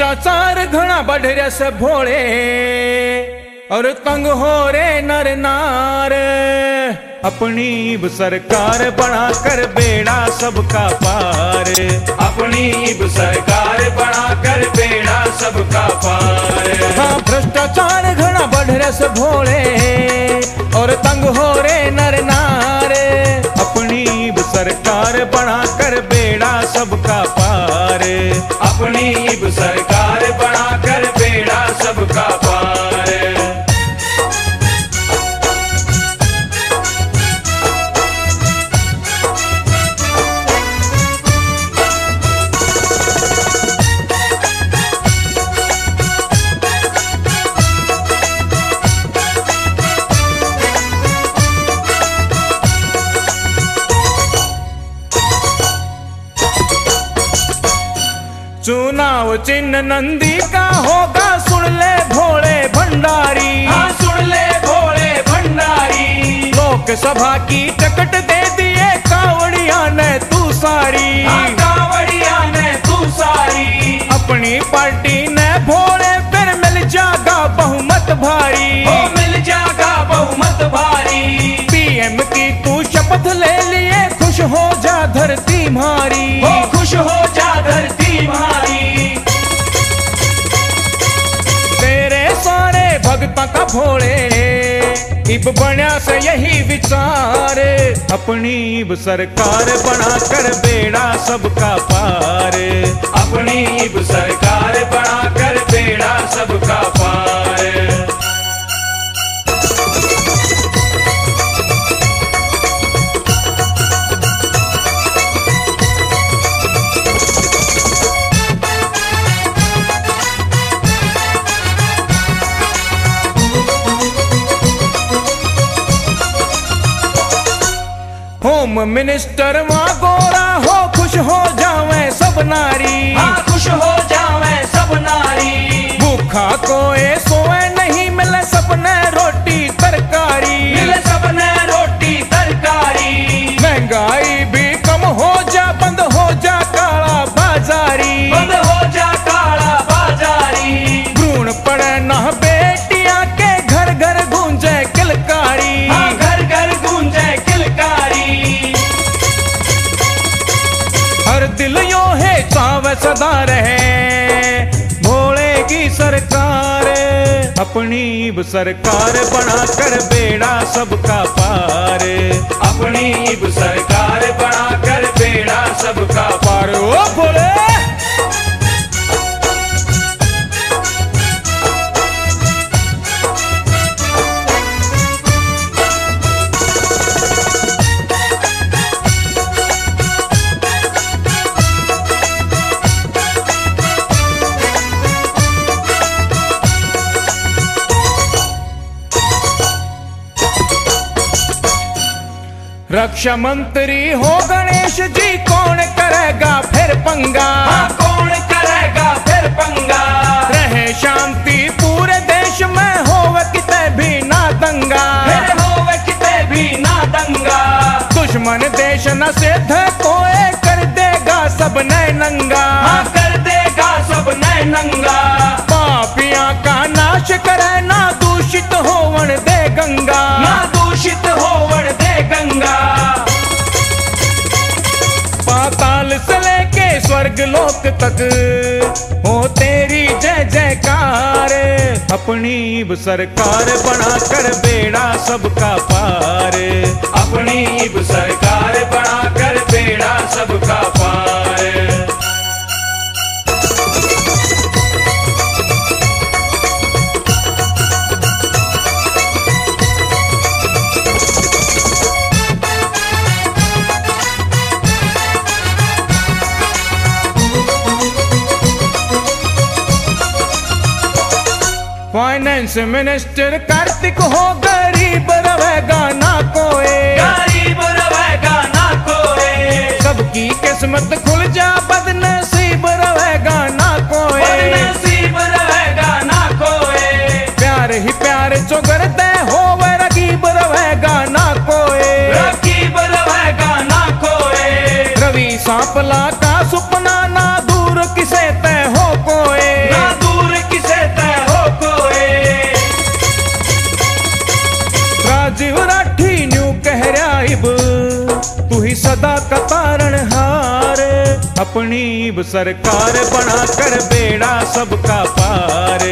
भ्रष्टाचार घना बढ़ रहा से भोले और तंग हो रे नर नार। अपनी सरकार बना कर बेड़ा सबका पार, अपनी सरकार बना कर बेड़ा सबका पार। हाँ भ्रष्टाचार घना बढ़ रहा से भोले और तंग हो रे नर नार। अपनी सरकार बना कर बेड़ा सबका पार, अपनी सरकार बना कर बेड़ा सबका पार। चुनाव चिन्ह नंदी का होगा सुन ले भोले भंडारी, हाँ सुन ले भोले भंडारी। लोकसभा की टिकट दे दिए कावड़िया ने तू सारी, हाँ कावड़िया ने तू सारी। अपनी पार्टी ने भोले फिर मिल जागा बहुमत भारी, ओ मिल जागा बहुमत भारी। पीएम की तू शपथ ले लिए खुश हो जा धरती मारी, ओ खुश हो जा धरती मारी। तेरे सारे भक्तों का भोले इब बना से यही विचार। अपनी सरकार बना कर बेड़ा सबका पार, अपनी सरकार बना कर बेड़ा सबका पार। होम मिनिस्टर वहाँ गोरा हो खुश हो जावे सब नारी, हाँ खुश हो जावे सब नारी। भूखा कोई सोए नहीं मिले सबने रोटी तरकारी, मिले सबने रोटी तरकारी। महंगाई भी कम हो जा बंद हो जा काला बाजारी, बंद हो जा काला बाजारी। भ्रूण पड़े ना बेटियां के घर घर गूंजे किलकारी, हाँ घर घर गूंजे किलकारी। हर दिल यो है चाव सदा रहे भोले की सरकार। अपनी सरकार बना कर बेड़ा सबका पार, अपनी सरकार बना कर बेड़ा सबका पार। ओ भोले रक्षा मंत्री हो गणेश जी कौन करेगा फिर पंगा, हाँ कौन करेगा फिर पंगा। रहे शांति पूरे देश में होवे किते भी ना दंगा, फिर होवे किते भी ना दंगा। दुश्मन देश न सिद्ध कोई कर देगा सब नए नंगा, हाँ कर देगा सब नए नंगा। पापियां का नाश करे ना दूषित होवन दे गंगा, ना दूषित होवन दे गंगा। पाताल से लेके स्वर्ग लोक तक हो तेरी जय जयकार। अपनी सरकार बना कर बेड़ा सबका पार, अपनी सरकार बना कर बेड़ा सबका पार। फाइनेंस मिनिस्टर कार्तिक हो गरीब रहेगा ना कोई, गरीब रहेगा ना कोई। सबकी किस्मत खुल जा बदनसीब रहेगा ना कोई, बदनसीब रहेगा ना कोई। प्यार ही प्यार जो करते हो वह रकीब रहेगा ना कोई, रकीब रहेगा ना कोई। रवि सांपला का सुपना ना दूर किसे तय हो कोई, ना सदा का तारणहार, अपनी सरकार बना कर बेड़ा सबका पार।